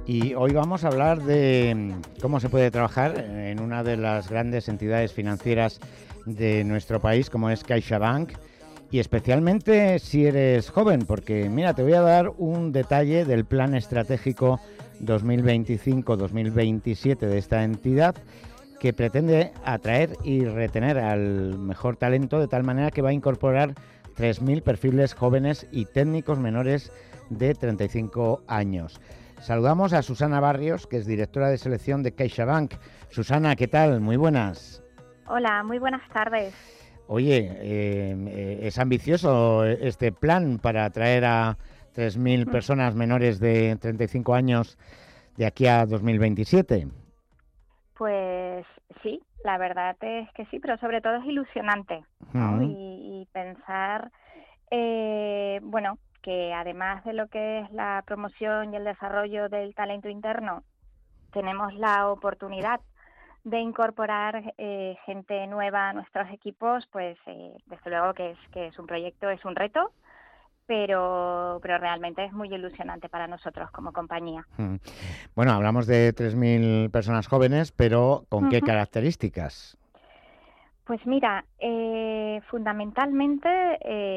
Y hoy vamos a hablar de cómo se puede trabajar en una de las grandes entidades financieras de nuestro país, como es CaixaBank, y especialmente si eres joven, porque mira, te voy a dar un detalle del plan estratégico 2025-2027 de esta entidad, que pretende atraer y retener al mejor talento de tal manera que va a incorporar 3.000 perfiles jóvenes y técnicos menores de 35 años. Saludamos a Susana Barrios, que es directora de selección de CaixaBank. Susana, ¿qué tal? Muy buenas. Hola, muy buenas tardes. Oye, es ambicioso este plan para atraer a 3.000 personas menores de 35 años de aquí a 2027. Pues sí, la verdad es que sí, pero sobre todo es ilusionante, ¿no? Y pensar, bueno, que además de lo que es la promoción y el desarrollo del talento interno, tenemos la oportunidad de incorporar gente nueva a nuestros equipos, pues desde luego que es un proyecto, es un reto, pero realmente es muy ilusionante para nosotros como compañía. Bueno, hablamos de 3.000 personas jóvenes, pero ¿con qué características? Pues mira, fundamentalmente,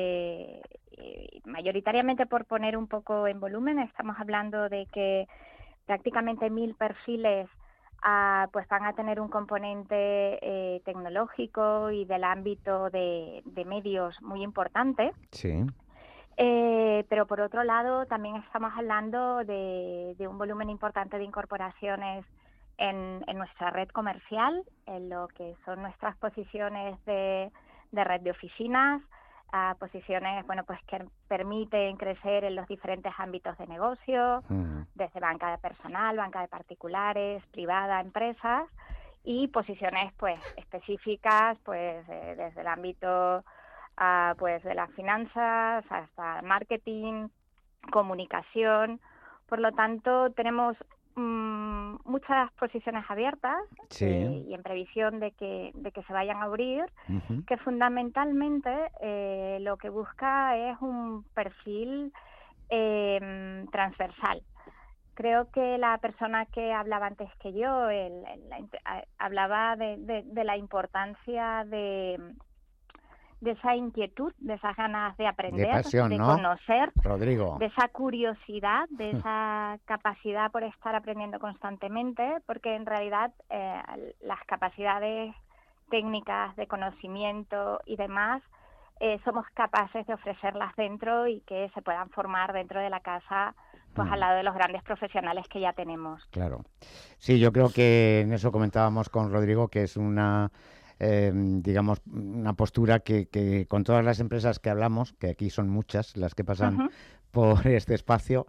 mayoritariamente por poner un poco en volumen, estamos hablando de que prácticamente 1.000 perfiles pues van a tener un componente tecnológico y del ámbito de medios muy importante. Sí. Pero por otro lado también estamos hablando de un volumen importante de incorporaciones en nuestra red comercial, en lo que son nuestras posiciones de red de oficinas, posiciones pues que permiten crecer en los diferentes ámbitos de negocio, desde banca de personal, banca de particulares, privada, empresas, y posiciones pues específicas pues desde el ámbito pues de las finanzas hasta marketing, comunicación. Por lo tanto, tenemos muchas posiciones abiertas, Sí. Y en previsión de que se vayan a abrir, que fundamentalmente lo que busca es un perfil transversal. Creo que la persona que hablaba antes que yo hablaba de la importancia de esa inquietud, de esas ganas de aprender, De pasión, de ¿no? conocer, Rodrigo. de esa curiosidad, de esa capacidad por estar aprendiendo constantemente, porque en realidad las capacidades técnicas de conocimiento y demás somos capaces de ofrecerlas dentro y que se puedan formar dentro de la casa, pues al lado de los grandes profesionales que ya tenemos. Claro. Sí, yo creo que en eso comentábamos con Rodrigo, que es una digamos, una postura que con todas las empresas que hablamos, que aquí son muchas las que pasan por este espacio,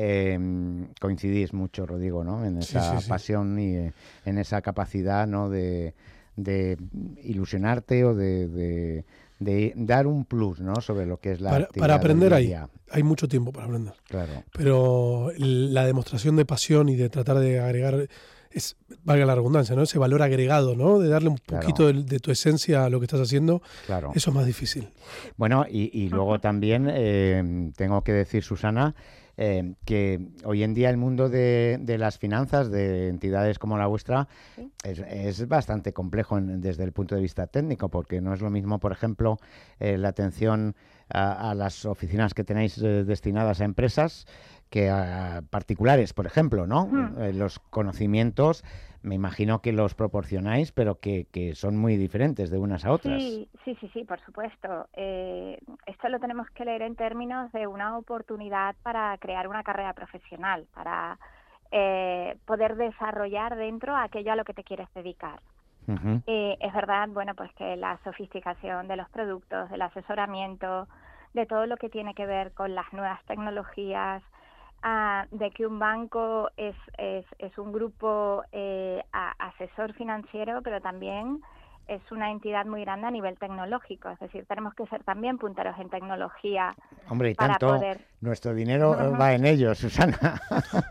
coincidís mucho, Rodrigo, ¿no? En esa pasión y en esa capacidad, ¿no? de ilusionarte o de dar un plus, ¿no? Sobre lo que es la actividad para aprender del día. hay mucho tiempo para aprender. Claro. Pero la demostración de pasión y de tratar de agregar valga la redundancia, ¿no? Ese valor agregado, ¿no? De darle un poquito de tu esencia a lo que estás haciendo. Claro. Eso es más difícil. Bueno, y luego también tengo que decir, Susana, que hoy en día el mundo de las finanzas de entidades como la vuestra es bastante complejo desde el punto de vista técnico, porque no es lo mismo, por ejemplo, la atención a las oficinas que tenéis destinadas a empresas que a particulares, por ejemplo, ¿no? Los conocimientos, me imagino que los proporcionáis, pero que son muy diferentes de unas a otras. Sí, por supuesto. Esto lo tenemos que leer en términos de una oportunidad para crear una carrera profesional, para poder desarrollar dentro aquello a lo que te quieres dedicar. Es verdad, bueno, pues que la sofisticación de los productos, del asesoramiento, de todo lo que tiene que ver con las nuevas tecnologías, de que un banco es un grupo asesor financiero, pero también es una entidad muy grande a nivel tecnológico. Es decir, tenemos que ser también punteros en tecnología. Hombre, y para tanto poder... nuestro dinero va en ello, Susana.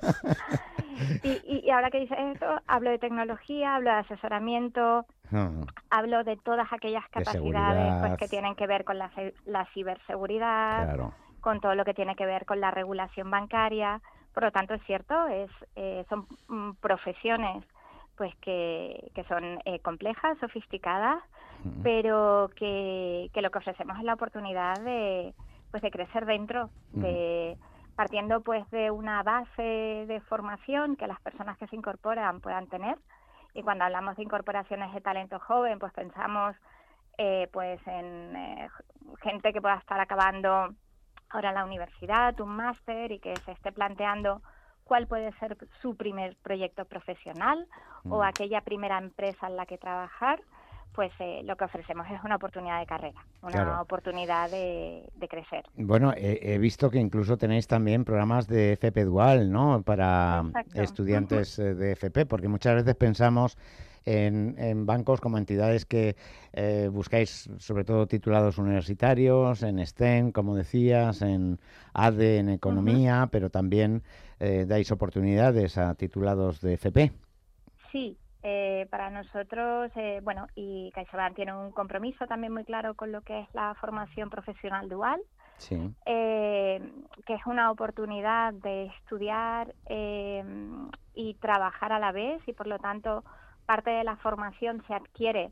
Y ahora que dices esto, hablo de tecnología, hablo de asesoramiento, hablo de todas aquellas capacidades pues, que tienen que ver con la ciberseguridad, con todo lo que tiene que ver con la regulación bancaria, Por lo tanto, es cierto, son profesiones pues que son complejas, sofisticadas, pero que lo que ofrecemos es la oportunidad de crecer dentro, partiendo pues de una base de formación que las personas que se incorporan puedan tener. Y cuando hablamos de incorporaciones de talento joven, pues pensamos en gente que pueda estar acabando ahora en la universidad, un máster, y que se esté planteando cuál puede ser su primer proyecto profesional o aquella primera empresa en la que trabajar. Pues lo que ofrecemos es una oportunidad de carrera, una oportunidad de crecer. Bueno, he visto que incluso tenéis también programas de FP Dual, ¿no? Para estudiantes de FP, porque muchas veces pensamos en bancos como entidades que buscáis sobre todo titulados universitarios, en STEM, como decías, en ADE, en Economía, pero también dais oportunidades a titulados de FP. Sí. Para nosotros, y CaixaBank tiene un compromiso también muy claro con lo que es la formación profesional dual, que es una oportunidad de estudiar y trabajar a la vez, y por lo tanto parte de la formación se adquiere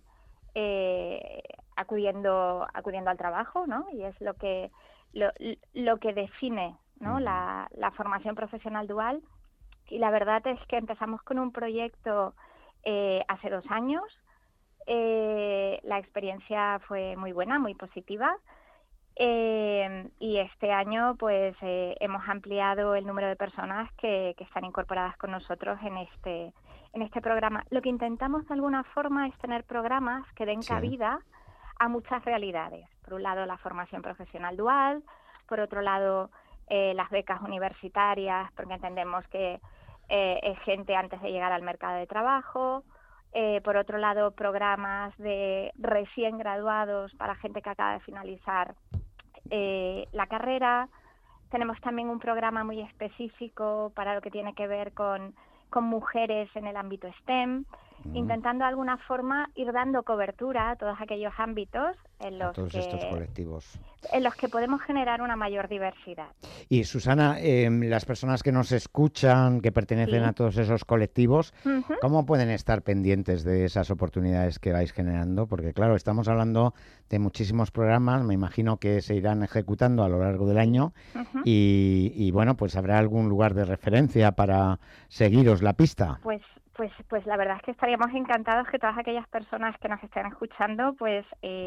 acudiendo al trabajo, ¿no? Y es lo que define, ¿no? La formación profesional dual. Y la verdad es que empezamos con un proyecto hace 2 años. La experiencia fue muy buena, muy positiva, y este año pues hemos ampliado el número de personas que están incorporadas con nosotros en este programa. Lo que intentamos de alguna forma es tener programas que den cabida a muchas realidades. Por un lado, la formación profesional dual, por otro lado, las becas universitarias, porque entendemos que es gente antes de llegar al mercado de trabajo. Por otro lado, programas de recién graduados para gente que acaba de finalizar la carrera. Tenemos también un programa muy específico para lo que tiene que ver con mujeres en el ámbito STEM, intentando de alguna forma ir dando cobertura a todos aquellos ámbitos en los estos colectivos en los que podemos generar una mayor diversidad. Y Susana, las personas que nos escuchan, que pertenecen a todos esos colectivos, ¿cómo pueden estar pendientes de esas oportunidades que vais generando? Porque claro, estamos hablando de muchísimos programas, me imagino que se irán ejecutando a lo largo del año, y bueno, pues habrá algún lugar de referencia para seguiros la pista. Pues la verdad es que estaríamos encantados que todas aquellas personas que nos estén escuchando pues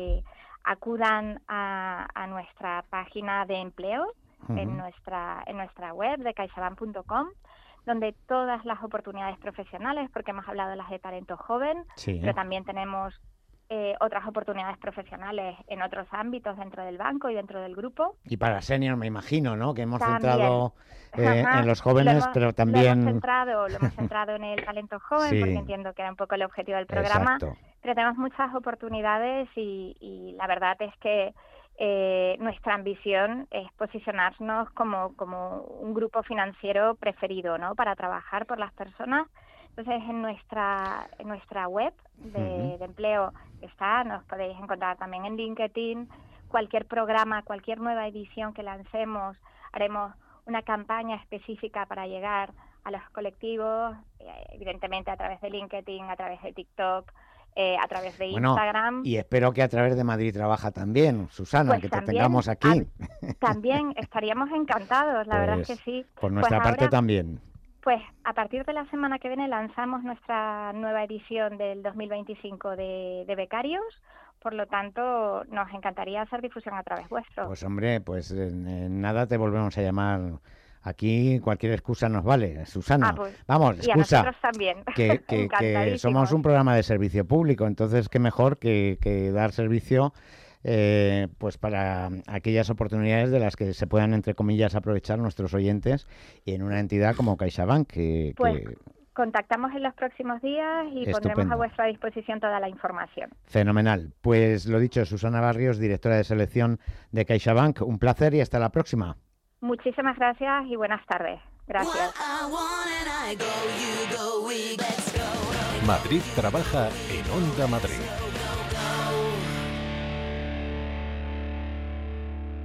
acudan a nuestra página de empleo en nuestra web de caixabank.com, donde todas las oportunidades profesionales, porque hemos hablado de las de talento joven, pero también tenemos otras oportunidades profesionales en otros ámbitos dentro del banco y dentro del grupo. Y para senior me imagino, ¿no? Que hemos centrado en los jóvenes, pero también... Lo hemos centrado en el talento joven, porque entiendo que era un poco el objetivo del programa. Exacto. Pero tenemos muchas oportunidades y la verdad es que nuestra ambición es posicionarnos como un grupo financiero preferido, ¿no? Para trabajar por las personas. Entonces, en nuestra web de empleo nos podéis encontrar también en LinkedIn. Cualquier programa, cualquier nueva edición que lancemos, haremos una campaña específica para llegar a los colectivos, evidentemente a través de LinkedIn, a través de TikTok, a través de Instagram. Y espero que a través de Madrid Trabaja también, Susana, pues que también, te tengamos aquí. También estaríamos encantados, la verdad es que sí. Por nuestra parte también. Pues a partir de la semana que viene lanzamos nuestra nueva edición del 2025 de becarios, por lo tanto nos encantaría hacer difusión a través vuestro. Pues hombre, pues en nada te volvemos a llamar. Aquí cualquier excusa nos vale, Susana. Vamos, excusa. Y a nosotros también. Que somos un programa de servicio público, entonces qué mejor que dar servicio pues para aquellas oportunidades de las que se puedan, entre comillas, aprovechar nuestros oyentes, y en una entidad como CaixaBank contactamos en los próximos días y pondremos a vuestra disposición toda la información. Fenomenal. Pues lo dicho, Susana Barrios, directora de selección de CaixaBank, un placer y hasta la próxima. Muchísimas gracias y buenas tardes. Gracias. Madrid Trabaja en Onda Madrid.